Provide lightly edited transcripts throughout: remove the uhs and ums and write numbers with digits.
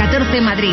14 Madrid.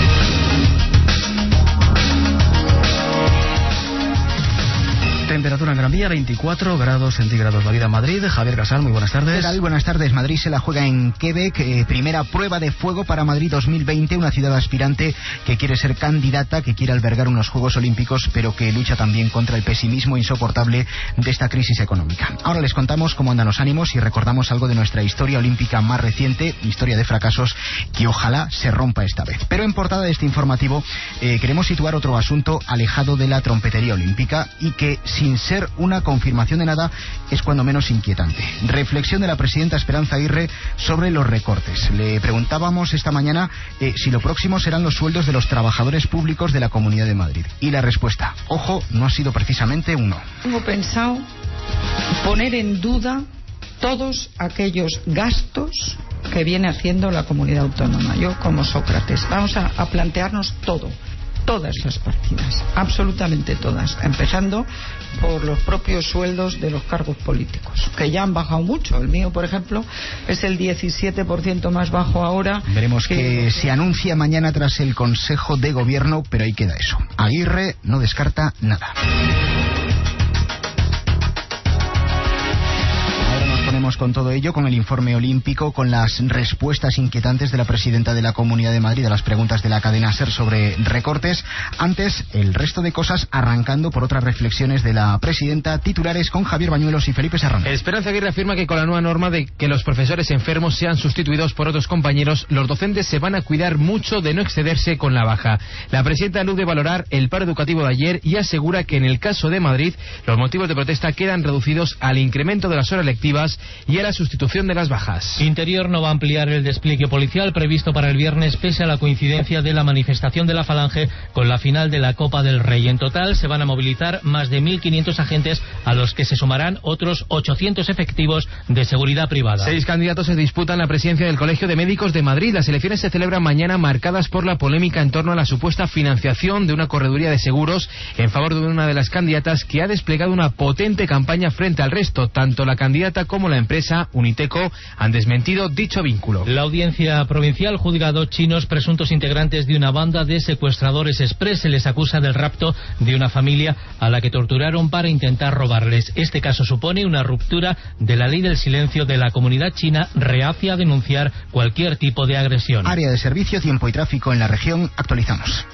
Temperatura en Gran Vía, 24 grados centígrados. Válida Madrid. Javier Casal, muy buenas tardes. ¿Qué tal? Buenas tardes. Madrid se la juega en Quebec. Primera prueba de fuego para Madrid 2020. Una ciudad aspirante que quiere ser candidata, que quiere albergar unos Juegos Olímpicos, pero que lucha también contra el pesimismo insoportable de esta crisis económica. Ahora les contamos cómo andan los ánimos y recordamos algo de nuestra historia olímpica más reciente, historia de fracasos que ojalá se rompa esta vez. Pero en portada de este informativo queremos situar otro asunto alejado de la trompetería olímpica y que, sin ser una confirmación de nada, es cuando menos inquietante. Reflexión de la presidenta Esperanza Aguirre sobre los recortes. Le preguntábamos esta mañana si lo próximo serán los sueldos de los trabajadores públicos de la Comunidad de Madrid. Y la respuesta, ojo, no ha sido precisamente un no. Tengo pensado poner en duda todos aquellos gastos que viene haciendo la comunidad autónoma. Yo, como Sócrates, vamos a plantearnos todas las partidas, absolutamente todas, empezando por los propios sueldos de los cargos políticos, que ya han bajado mucho. El mío, por ejemplo, es el 17% más bajo ahora. Veremos que se anuncia mañana tras el Consejo de Gobierno, pero ahí queda eso. Aguirre no descarta nada. Con todo ello, con el informe olímpico, con las respuestas inquietantes de la presidenta de la Comunidad de Madrid a las preguntas de la cadena SER sobre recortes. Antes, el resto de cosas, arrancando por otras reflexiones de la presidenta. Titulares con Javier Bañuelos y Felipe Serrano. Esperanza Aguirre afirma que con la nueva norma de que los profesores enfermos sean sustituidos por otros compañeros, los docentes se van a cuidar mucho de no excederse con la baja. La presidenta alude valorar el paro educativo de ayer y asegura que en el caso de Madrid los motivos de protesta quedan reducidos al incremento de las horas lectivas y a la sustitución de las bajas. Interior no va a ampliar el despliegue policial previsto para el viernes pese a la coincidencia de la manifestación de la Falange con la final de la Copa del Rey. En total se van a movilizar más de 1.500 agentes, a los que se sumarán otros 800 efectivos de seguridad privada. 6 candidatos se disputan la presidencia del Colegio de Médicos de Madrid. Las elecciones se celebran mañana, marcadas por la polémica en torno a la supuesta financiación de una correduría de seguros en favor de una de las candidatas, que ha desplegado una potente campaña frente al resto. Tanto la candidata como la empresa Uniteco han desmentido dicho vínculo. La audiencia provincial juzga a 2 chinos presuntos integrantes de una banda de secuestradores express. Se les acusa del rapto de una familia a la que torturaron para intentar robarles. Este caso supone una ruptura de la ley del silencio de la comunidad china, reacia a denunciar cualquier tipo de agresión. Área de servicio, tiempo y tráfico en la región. Actualizamos.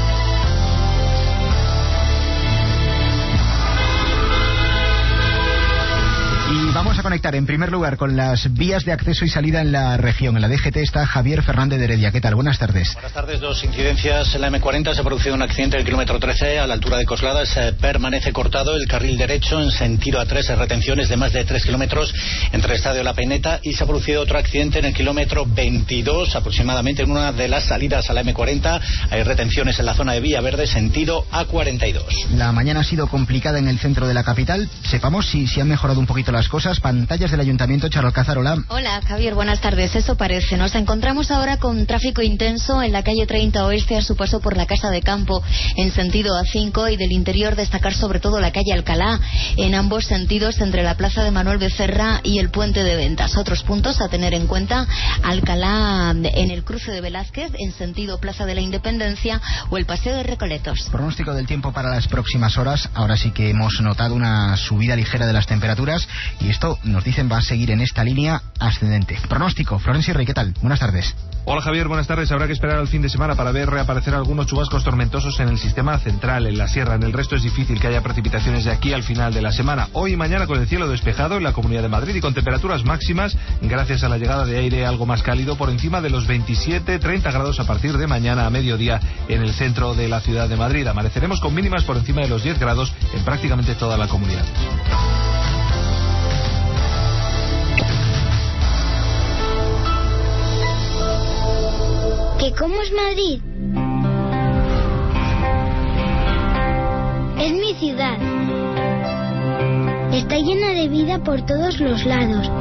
Y vamos a conectar en primer lugar con las vías de acceso y salida en la región. En la DGT está Javier Fernández de Heredia. ¿Qué tal? Buenas tardes. Buenas tardes. 2 incidencias en la M40. Se ha producido un accidente en el kilómetro 13 a la altura de Coslada. Se permanece cortado el carril derecho en sentido A3. Retenciones de más de 3 kilómetros entre el Estadio La Peineta. Y se ha producido otro accidente en el kilómetro 22, aproximadamente en una de las salidas a la M40. Hay retenciones en la zona de Villaverde, sentido A42. La mañana ha sido complicada en el centro de la capital. Sepamos si han mejorado un poquito las cosas. Pantallas del Ayuntamiento. Charo Alcázar, hola. Hola, Javier, buenas tardes. Eso parece. Nos encontramos ahora con tráfico intenso en la calle 30 Oeste a su paso por la Casa de Campo en sentido A5, y del interior destacar sobre todo la calle Alcalá en ambos sentidos entre la plaza de Manuel Becerra y el puente de Ventas. Otros puntos a tener en cuenta: Alcalá en el cruce de Velázquez en sentido Plaza de la Independencia o el Paseo de Recoletos. Pronóstico del tiempo para las próximas horas. Ahora sí que hemos notado una subida ligera de las temperaturas y esto, nos dicen, va a seguir en esta línea ascendente. Pronóstico, Florencio Rey, ¿qué tal? Buenas tardes. Hola Javier, buenas tardes. Habrá que esperar al fin de semana para ver reaparecer algunos chubascos tormentosos en el sistema central, en la sierra. En el resto es difícil que haya precipitaciones de aquí al final de la semana. Hoy y mañana con el cielo despejado en la Comunidad de Madrid y con temperaturas máximas, gracias a la llegada de aire algo más cálido, por encima de los 27-30 grados a partir de mañana a mediodía en el centro de la ciudad de Madrid. Amaneceremos con mínimas por encima de los 10 grados en prácticamente toda la comunidad. ¿Que cómo es Madrid? Es mi ciudad. Está llena de vida por todos los lados.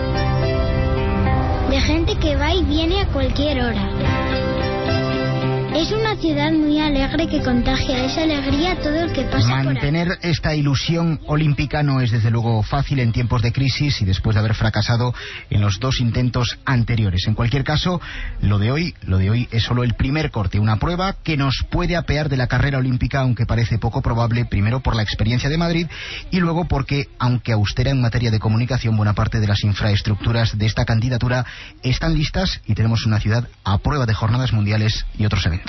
De gente que va y viene a cualquier hora. Es una ciudad muy alegre que contagia esa alegría a todo el que pasa por ahí. Mantener esta ilusión olímpica no es desde luego fácil en tiempos de crisis y después de haber fracasado en los 2 intentos anteriores. En cualquier caso, lo de hoy es solo el primer corte, una prueba que nos puede apear de la carrera olímpica, aunque parece poco probable, primero por la experiencia de Madrid y luego porque, aunque austera en materia de comunicación, buena parte de las infraestructuras de esta candidatura están listas y tenemos una ciudad a prueba de jornadas mundiales y otros eventos.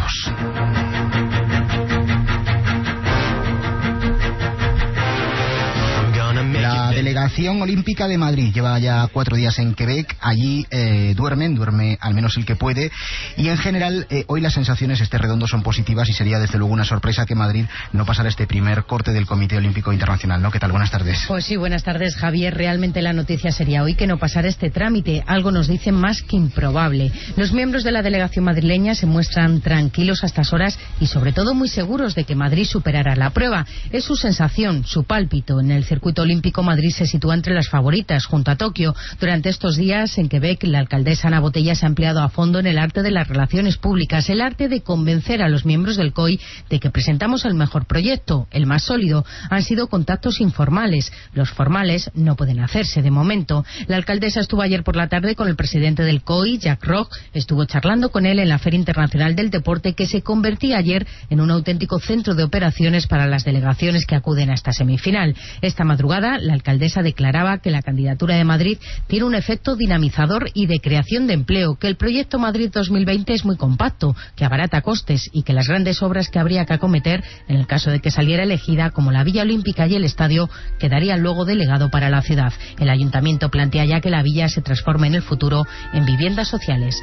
La delegación olímpica de Madrid lleva ya 4 días en Quebec. Allí duerme al menos el que puede, y en general hoy las sensaciones Redondo son positivas y sería desde luego una sorpresa que Madrid no pasara este primer corte del Comité Olímpico Internacional, ¿no? ¿Qué tal? Buenas tardes. Pues sí, buenas tardes, Javier. Realmente la noticia sería hoy que no pasara este trámite. Algo nos dice más que improbable. Los miembros de la delegación madrileña se muestran tranquilos a estas horas y sobre todo muy seguros de que Madrid superará la prueba. Es su sensación, su pálpito. En el circuito olímpico Madrid se sitúa entre las favoritas, junto a Tokio. Durante estos días en Quebec, la alcaldesa Ana Botella se ha empleado a fondo en el arte de las relaciones públicas, el arte de convencer a los miembros del COI de que presentamos el mejor proyecto, el más sólido. Han sido contactos informales. Los formales no pueden hacerse de momento. La alcaldesa estuvo ayer por la tarde con el presidente del COI, Jacques Roch. Estuvo charlando con él en la Feria Internacional del Deporte, que se convertía ayer en un auténtico centro de operaciones para las delegaciones que acuden a esta semifinal. Esta madrugada, la alcaldesa declaraba que la candidatura de Madrid tiene un efecto dinamizador y de creación de empleo, que el proyecto Madrid 2020 es muy compacto, que abarata costes y que las grandes obras que habría que acometer, en el caso de que saliera elegida, como la Villa Olímpica y el estadio, quedarían luego de legado para la ciudad. El ayuntamiento plantea ya que la villa se transforme en el futuro en viviendas sociales.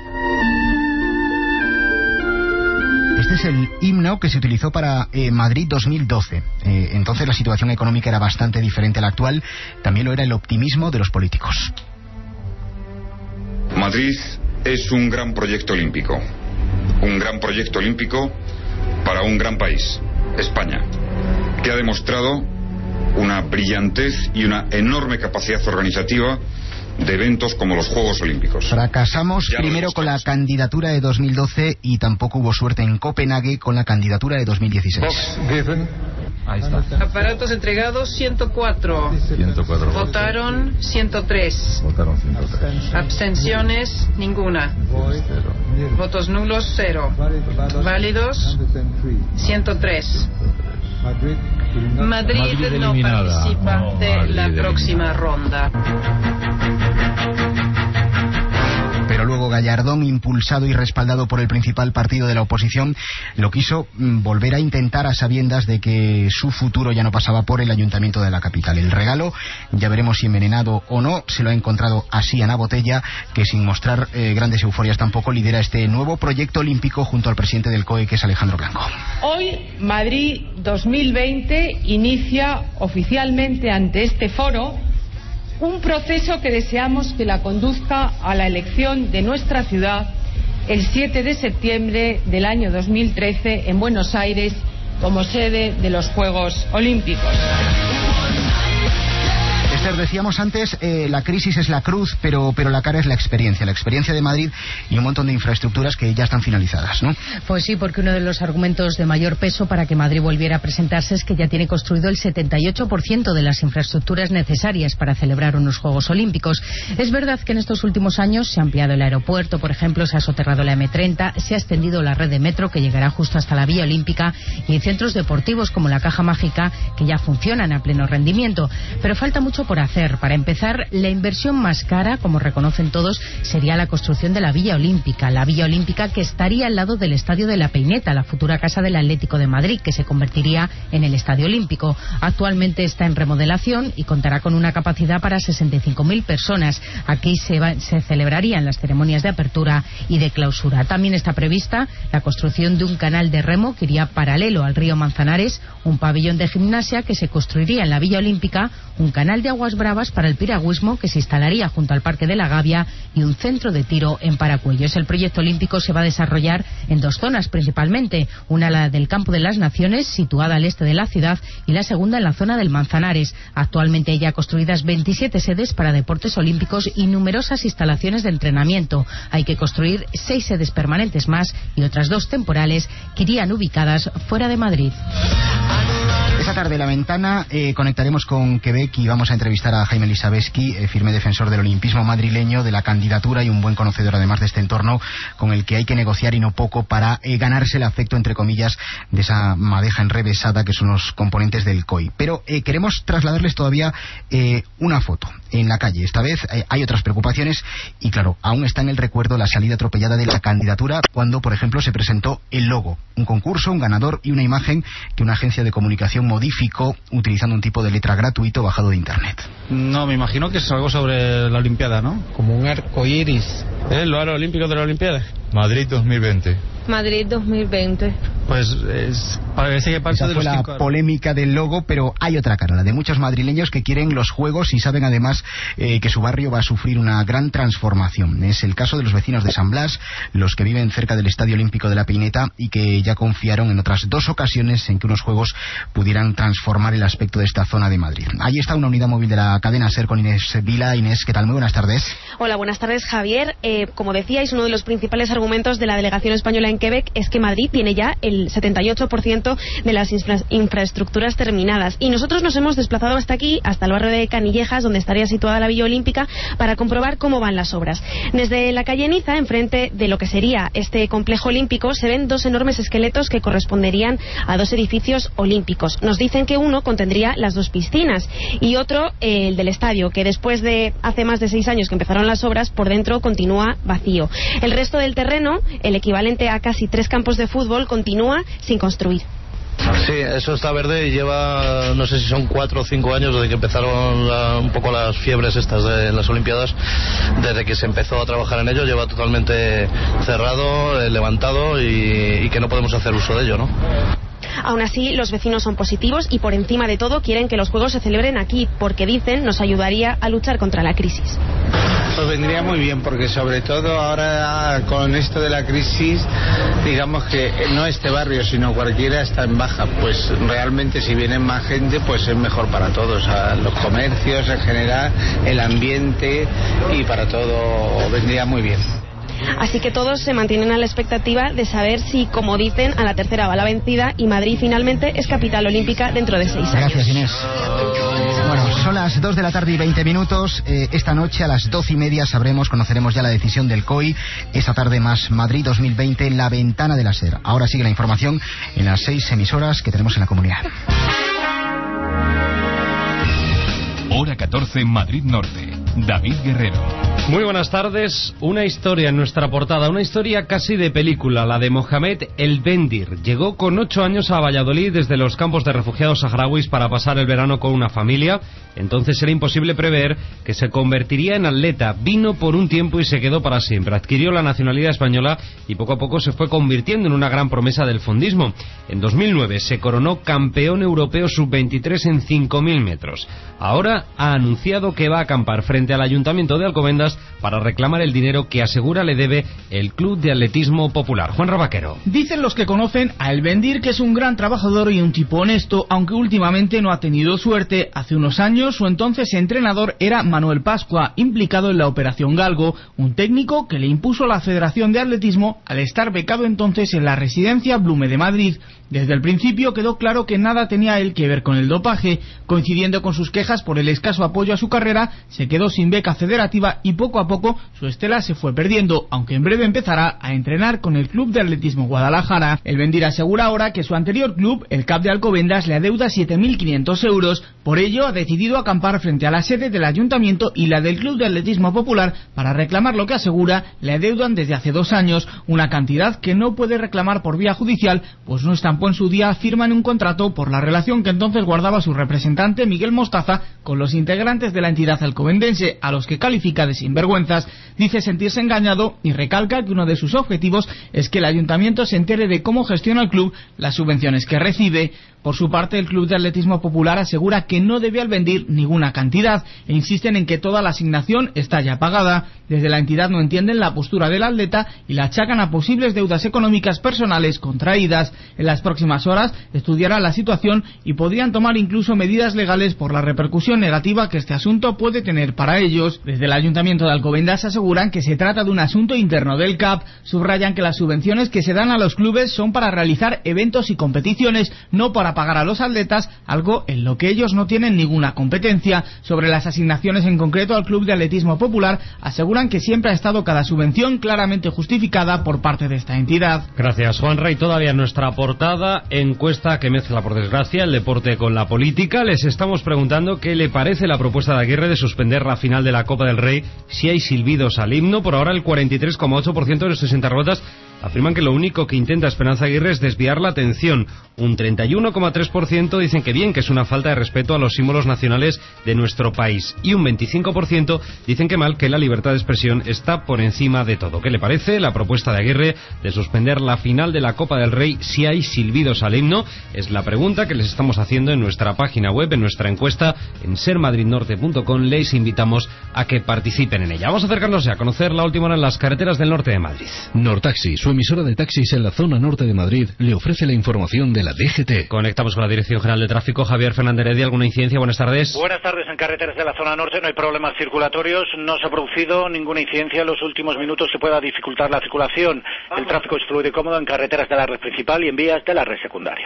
Este es el himno que se utilizó para Madrid 2012. Entonces la situación económica era bastante diferente a la actual. También lo era el optimismo de los políticos. Madrid es un gran proyecto olímpico. Un gran proyecto olímpico para un gran país, España, que ha demostrado una brillantez y una enorme capacidad organizativa de eventos como los Juegos Olímpicos. Fracasamos primero con la candidatura de 2012 y tampoco hubo suerte en Copenhague con la candidatura de 2016. Ahí está. Aparatos entregados 104. Votaron 103. Abstenciones ninguna. Votos nulos 0. Válidos 103. Madrid no participa de la próxima ronda. Pero luego Gallardón, impulsado y respaldado por el principal partido de la oposición, lo quiso volver a intentar a sabiendas de que su futuro ya no pasaba por el ayuntamiento de la capital. El regalo, ya veremos si envenenado o no, se lo ha encontrado así Ana Botella, que sin mostrar grandes euforias tampoco lidera este nuevo proyecto olímpico junto al presidente del COE, que es Alejandro Blanco. Hoy Madrid 2020 inicia oficialmente ante este foro un proceso que deseamos que la conduzca a la elección de nuestra ciudad el 7 de septiembre del año 2013 en Buenos Aires como sede de los Juegos Olímpicos. Esther, decíamos antes, la crisis es la cruz, pero la cara es la experiencia de Madrid y un montón de infraestructuras que ya están finalizadas, ¿no? Pues sí, porque uno de los argumentos de mayor peso para que Madrid volviera a presentarse es que ya tiene construido el 78% de las infraestructuras necesarias para celebrar unos Juegos Olímpicos. Es verdad que en estos últimos años se ha ampliado el aeropuerto, por ejemplo, se ha soterrado la M30, se ha extendido la red de metro que llegará justo hasta la Villa Olímpica y hay centros deportivos como la Caja Mágica que ya funcionan a pleno rendimiento, pero falta mucho por hacer. Para empezar, la inversión más cara, como reconocen todos, sería la construcción de la Villa Olímpica. La Villa Olímpica que estaría al lado del Estadio de la Peineta, la futura casa del Atlético de Madrid, que se convertiría en el Estadio Olímpico. Actualmente está en remodelación y contará con una capacidad para 65.000 personas. Aquí se celebrarían las ceremonias de apertura y de clausura. También está prevista la construcción de un canal de remo que iría paralelo al río Manzanares, un pabellón de gimnasia que se construiría en la Villa Olímpica, un canal de agua aguas bravas para el piragüismo que se instalaría junto al Parque de la Gavia y un centro de tiro en Paracuellos. El proyecto olímpico se va a desarrollar en dos zonas principalmente, una la del Campo de las Naciones, situada al este de la ciudad, y la segunda en la zona del Manzanares. Actualmente hay ya construidas 27 sedes para deportes olímpicos y numerosas instalaciones de entrenamiento. Hay que construir 6 sedes permanentes más y otras 2 temporales que irían ubicadas fuera de Madrid. Esta tarde en La Ventana conectaremos con Quebec y vamos a entrevistar a Jaime Lisabeski, firme defensor del olimpismo madrileño, de la candidatura y un buen conocedor además de este entorno con el que hay que negociar y no poco para ganarse el afecto, entre comillas, de esa madeja enrevesada que son los componentes del COI. Pero queremos trasladarles todavía una foto en la calle. Esta vez hay otras preocupaciones y claro, aún está en el recuerdo la salida atropellada de la candidatura cuando, por ejemplo, se presentó el logo, un concurso, un ganador y una imagen que una agencia de comunicación modificó utilizando un tipo de letra gratuito bajado de internet. No, me imagino que es algo sobre la Olimpiada, ¿no? Como un arco iris. ¿El aro olímpico de la Olimpiada? Madrid 2020. Madrid 2020. Pues parece que parte de fue la polémica del logo, pero hay otra cara, la de muchos madrileños que quieren los Juegos y saben además que su barrio va a sufrir una gran transformación. Es el caso de los vecinos de San Blas, los que viven cerca del Estadio Olímpico de la Pineta y que ya confiaron en otras 2 ocasiones en que unos Juegos pudieran transformar el aspecto de esta zona de Madrid. Ahí está una unidad móvil de la cadena SER con Inés Vila. Inés, ¿qué tal? Muy buenas tardes. Hola, buenas tardes, Javier. Como decíais, uno de los principales argumentos de la delegación española en Quebec es que Madrid tiene ya el 78% de las infraestructuras terminadas. Y nosotros nos hemos desplazado hasta aquí, hasta el barrio de Canillejas, donde estaría situada la Villa Olímpica, para comprobar cómo van las obras. Desde la calle Niza, enfrente de lo que sería este complejo olímpico, se ven 2 enormes esqueletos que corresponderían a 2 edificios olímpicos. Nos dicen que uno contendría las 2 piscinas y otro, el del estadio, que después de hace más de 6 años que empezaron las obras, por dentro continúa vacío. El resto del terreno, el equivalente a casi 3 campos de fútbol, continúa sin construir. Sí, eso está verde y lleva, no sé si son 4 o 5 años desde que empezaron un poco las fiebres estas de las Olimpiadas. Desde que se empezó a trabajar en ello lleva totalmente cerrado, levantado y que no podemos hacer uso de ello, ¿no? Aún así, los vecinos son positivos y por encima de todo quieren que los Juegos se celebren aquí, porque dicen nos ayudaría a luchar contra la crisis. Pues vendría muy bien, porque sobre todo ahora con esto de la crisis, digamos que no este barrio, sino cualquiera está en baja. Pues realmente si viene más gente, pues es mejor para todos, a los comercios en general, el ambiente y para todo vendría muy bien. Así que todos se mantienen a la expectativa de saber si, como dicen, a la tercera va la vencida y Madrid finalmente es capital olímpica dentro de 6 años. Gracias, Inés. Bueno, son las 2 de la tarde y 20 minutos. Esta noche a las 12:30 conoceremos ya la decisión del COI. Esta tarde más Madrid 2020 en La Ventana de la SER. Ahora sigue la información en las 6 emisoras que tenemos en la comunidad. Hora 14, Madrid Norte. David Guerrero. Muy buenas tardes. Una historia en nuestra portada, una historia casi de película, la de Mohamed El Bendir. Llegó con 8 años a Valladolid desde los campos de refugiados saharauis para pasar el verano con una familia. Entonces era imposible prever que se convertiría en atleta. Vino por un tiempo y se quedó para siempre. Adquirió la nacionalidad española y poco a poco se fue convirtiendo en una gran promesa del fondismo. En 2009 se coronó campeón europeo sub-23 en 5.000 metros. Ahora ha anunciado que va a acampar frente al Ayuntamiento de Alcobendas para reclamar el dinero que asegura le debe el Club de Atletismo Popular. Juan Rabaquero. Dicen los que conocen a El Bendir que es un gran trabajador y un tipo honesto, aunque últimamente no ha tenido suerte. Hace unos años su entonces entrenador era Manuel Pascua, implicado en la Operación Galgo, un técnico que le impuso la Federación de Atletismo al estar becado entonces en la residencia Blume de Madrid. Desde el principio quedó claro que nada tenía él que ver con el dopaje. Coincidiendo con sus quejas por el escaso apoyo a su carrera, se quedó sin beca federativa y poco a poco su estela se fue perdiendo, aunque en breve empezará a entrenar con el Club de Atletismo Guadalajara. El Bendir asegura ahora que su anterior club, el CAP de Alcobendas, le adeuda 7.500 euros. Por ello ha decidido acampar frente a la sede del Ayuntamiento y la del Club de Atletismo Popular para reclamar lo que asegura le adeudan desde hace 2 años, una cantidad que no puede reclamar por vía judicial, pues no estampó en su día firma en un contrato por la relación que entonces guardaba su representante Miguel Mostaza con los integrantes de la entidad alcobendense, a los que califica de sinvergüenzas. Dice sentirse engañado y recalca que uno de sus objetivos es que el Ayuntamiento se entere de cómo gestiona el club, las subvenciones que recibe. Por su parte, el Club de Atletismo Popular asegura que no debe Albendir ninguna cantidad e insisten en que toda la asignación está ya pagada. Desde la entidad no entienden la postura del atleta y la achacan a posibles deudas económicas personales contraídas. En las próximas horas estudiarán la situación y podrían tomar incluso medidas legales por la repercusión negativa que este asunto puede tener para ellos. Desde el Ayuntamiento de Alcobendas aseguran que se trata de un asunto interno del CAP. Subrayan que las subvenciones que se dan a los clubes son para realizar eventos y competiciones, no para pagar a los atletas, algo en lo que ellos no tienen ninguna competencia. Sobre las asignaciones en concreto al Club de Atletismo Popular, aseguran que siempre ha estado cada subvención claramente justificada por parte de esta entidad. Gracias, Juanra. Y todavía en nuestra portada, encuesta que mezcla, por desgracia, el deporte con la política. Les estamos preguntando qué le parece la propuesta de Aguirre de suspender la final de la Copa del Rey si hay silbidos al himno. Por ahora, el 43,8% de nuestros internautas afirman que lo único que intenta Esperanza Aguirre es desviar la atención. Un 31,3% dicen que bien, que es una falta de respeto a los símbolos nacionales de nuestro país. Y un 25% dicen que mal, que la libertad de expresión está por encima de todo. ¿Qué le parece la propuesta de Aguirre de suspender la final de la Copa del Rey si hay silbidos al himno? Es la pregunta que les estamos haciendo en nuestra página web, en nuestra encuesta, en sermadridnorte.com. Les invitamos a que participen en ella. Vamos a acercarnos ya a conocer la última hora en las carreteras del norte de Madrid. Nortaxi, su emisora de taxis en la zona norte de Madrid, le ofrece la información de la DGT. Conectamos con la Dirección General de Tráfico. Javier Fernández Heredia, ¿alguna incidencia? Buenas tardes. Buenas tardes. En carreteras de la zona norte no hay problemas circulatorios, no se ha producido ninguna incidencia en los últimos minutos que pueda dificultar la circulación. El tráfico es fluido y cómodo en carreteras de la red principal y en vías de la red secundaria.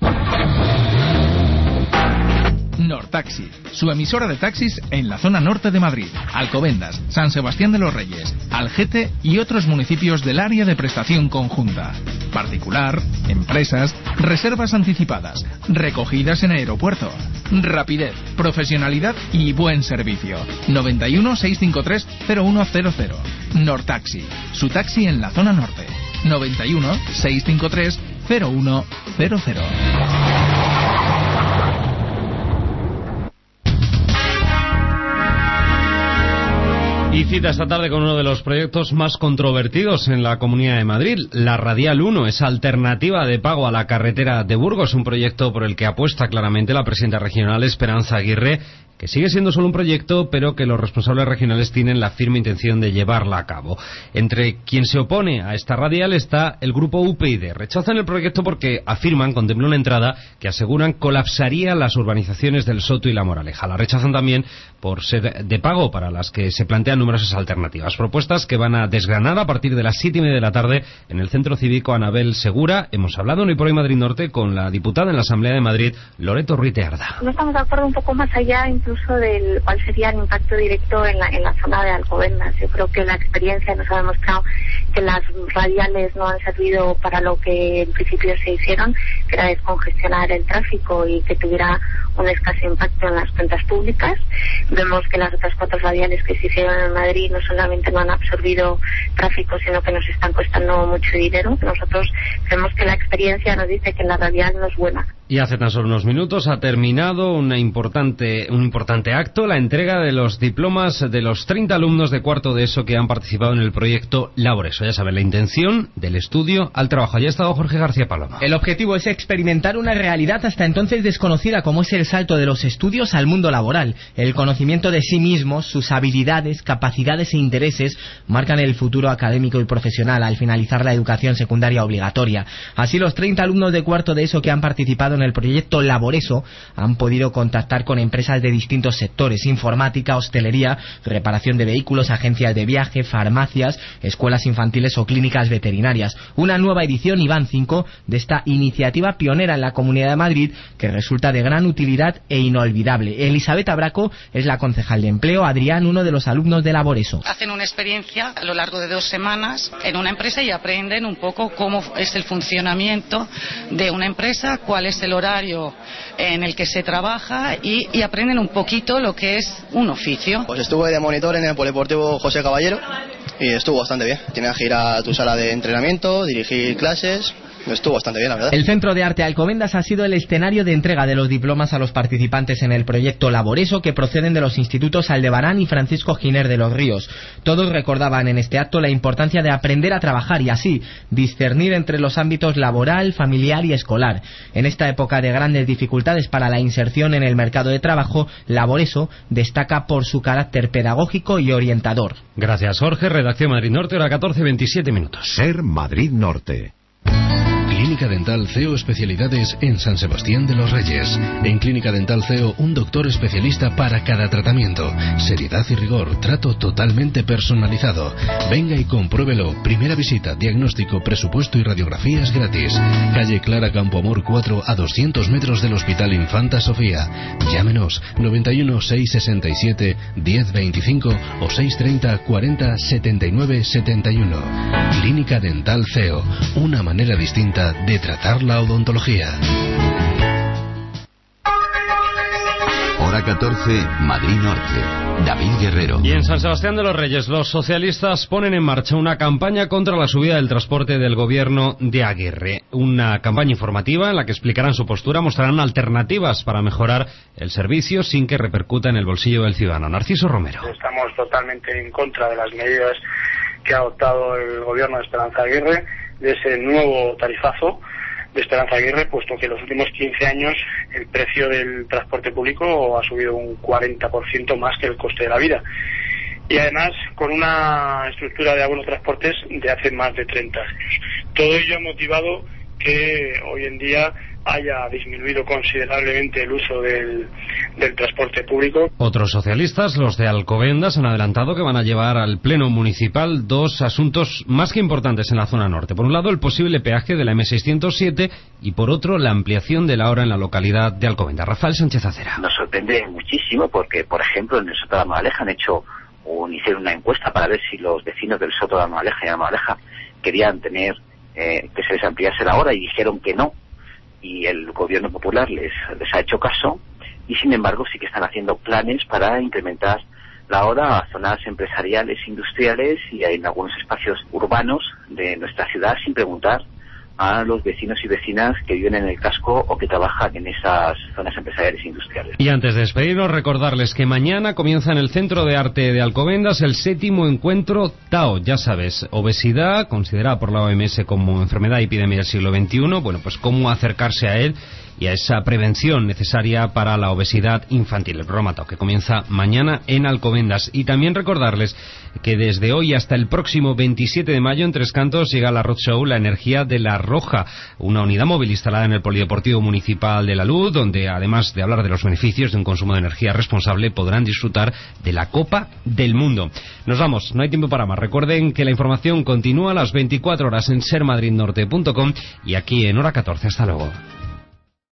Nortaxi, su emisora de taxis en la zona norte de Madrid, Alcobendas, San Sebastián de los Reyes, Algete y otros municipios del área de prestación conjunta. Particular, empresas, reservas anticipadas, recogidas en aeropuerto. Rapidez, profesionalidad y buen servicio. 91 653 0100. Nortaxi, su taxi en la zona norte. 91 653 0100. Y cita esta tarde con uno de los proyectos más controvertidos en la Comunidad de Madrid, la Radial 1, esa alternativa de pago a la carretera de Burgos, un proyecto por el que apuesta claramente la presidenta regional Esperanza Aguirre, que sigue siendo solo un proyecto, pero que los responsables regionales tienen la firme intención de llevarla a cabo. Entre quien se opone a esta radial está el grupo UPyD. Rechazan el proyecto porque afirman, contemplan una entrada que aseguran colapsaría las urbanizaciones del Soto y La Moraleja. La rechazan también por ser de pago, para las que se plantean numerosas alternativas. Propuestas que van a desgranar a partir de las 7:30 de la tarde en el Centro Cívico Anabel Segura. Hemos hablado en Hoy por Hoy Madrid Norte con la diputada en la Asamblea de Madrid, Loreto Ruiz de Arda. No estamos de acuerdo un poco más allá incluso del cuál sería el impacto directo en la zona de Alcobendas. Yo creo que la experiencia nos ha demostrado que las radiales no han servido para lo que en principio se hicieron, que era descongestionar el tráfico y que tuviera un escaso impacto en las cuentas públicas. Vemos que las otras 4 radiales que se hicieron en Madrid no solamente no han absorbido tráfico, sino que nos están costando mucho dinero. Nosotros creemos que la experiencia nos dice que la radial no es buena. Y hace tan solo unos minutos ha terminado un importante acto, la entrega de los diplomas de los 30 alumnos de cuarto de ESO que han participado en el proyecto Laboreso. Ya saben, la intención del estudio al trabajo. Allí ha estado Jorge García Paloma. El objetivo es experimentar una realidad hasta entonces desconocida, como es el salto de los estudios al mundo laboral. El conocimiento de sí mismos, sus habilidades, capacidades e intereses marcan el futuro académico y profesional al finalizar la educación secundaria obligatoria. Así, los 30 alumnos de cuarto de ESO que han participado en el proyecto Laboreso han podido contactar con empresas de distintos sectores: informática, hostelería, reparación de vehículos, agencias de viaje, farmacias, escuelas infantiles o clínicas veterinarias. Una nueva edición, y van 5, de esta iniciativa pionera en la Comunidad de Madrid, que resulta de gran utilidad e inolvidable. Elizabeth Abraco es la concejal de empleo, Adrián, uno de los alumnos de Laboreso. Hacen una experiencia a lo largo de 2 semanas en una empresa y aprenden un poco cómo es el funcionamiento de una empresa, cuál es el horario en el que se trabaja y aprenden un poquito lo que es un oficio. Pues estuve de monitor en el Polideportivo José Caballero y estuvo bastante bien. Tienes que ir a tu sala de entrenamiento, dirigir clases estuvo bastante bien, la verdad. El Centro de Arte Alcobendas ha sido el escenario de entrega de los diplomas a los participantes en el proyecto Laboreso, que proceden de los institutos Aldebarán y Francisco Giner de los Ríos. Todos recordaban en este acto la importancia de aprender a trabajar y así discernir entre los ámbitos laboral, familiar y escolar. En esta época de grandes dificultades para la inserción en el mercado de trabajo, Laboreso destaca por su carácter pedagógico y orientador. Gracias, Jorge. Redacción Madrid Norte, hora 14:27 minutos. Ser Madrid Norte. Clínica Dental CEO Especialidades en San Sebastián de los Reyes. En Clínica Dental CEO, un doctor especialista para cada tratamiento. Seriedad y rigor, trato totalmente personalizado. Venga y compruébelo. Primera visita, diagnóstico, presupuesto y radiografías gratis. Calle Clara Campoamor 4, a 200 metros del Hospital Infanta Sofía. Llámenos 91 667 1025 o 630 40 79 71. Clínica Dental CEO, una manera distinta de tratar la odontología. Hora 14, Madrid Norte. David Guerrero. Y en San Sebastián de los Reyes, los socialistas ponen en marcha una campaña contra la subida del transporte del gobierno de Aguirre. Una campaña informativa en la que explicarán su postura, mostrarán alternativas para mejorar el servicio sin que repercuta en el bolsillo del ciudadano. Narciso Romero. Estamos totalmente en contra de las medidas que ha adoptado el gobierno de Esperanza Aguirre, de ese nuevo tarifazo de Esperanza Aguirre, puesto que en los últimos 15 años el precio del transporte público ha subido un 40% más que el coste de la vida. Y además con una estructura de algunos transportes de hace más de 30 años. Todo ello ha motivado que hoy en día haya disminuido considerablemente el uso del transporte público. Otros socialistas, los de Alcobendas, han adelantado que van a llevar al Pleno Municipal dos asuntos más que importantes en la zona norte. Por un lado, el posible peaje de la M607 y por otro, la ampliación de la hora en la localidad de Alcobendas. Rafael Sánchez Acera. Nos sorprende muchísimo porque, por ejemplo, en el Soto de Almagaleja hicieron una encuesta para ver si los vecinos del Soto de Almagaleja y Almagaleja querían tener que se les ampliase la hora y dijeron que no. Y el gobierno popular les ha hecho caso y sin embargo sí que están haciendo planes para incrementar la hora a zonas empresariales, industriales y en algunos espacios urbanos de nuestra ciudad sin preguntar a los vecinos y vecinas que viven en el casco o que trabajan en esas zonas empresariales e industriales. Y antes de despedirnos, recordarles que mañana comienza en el Centro de Arte de Alcobendas el 7º encuentro TAO. Ya sabes, obesidad, considerada por la OMS como enfermedad y epidemia del siglo XXI. Bueno, pues cómo acercarse a él y a esa prevención necesaria para la obesidad infantil. El programa TAO que comienza mañana en Alcobendas. Y también recordarles que desde hoy hasta el próximo 27 de mayo en Tres Cantos llega la Roadshow La Energía de la Roja, una unidad móvil instalada en el Polideportivo Municipal de La Luz, donde además de hablar de los beneficios de un consumo de energía responsable, podrán disfrutar de la Copa del Mundo. Nos vamos, no hay tiempo para más. Recuerden que la información continúa a las 24 horas en sermadridnorte.com y aquí en Hora 14. Hasta luego.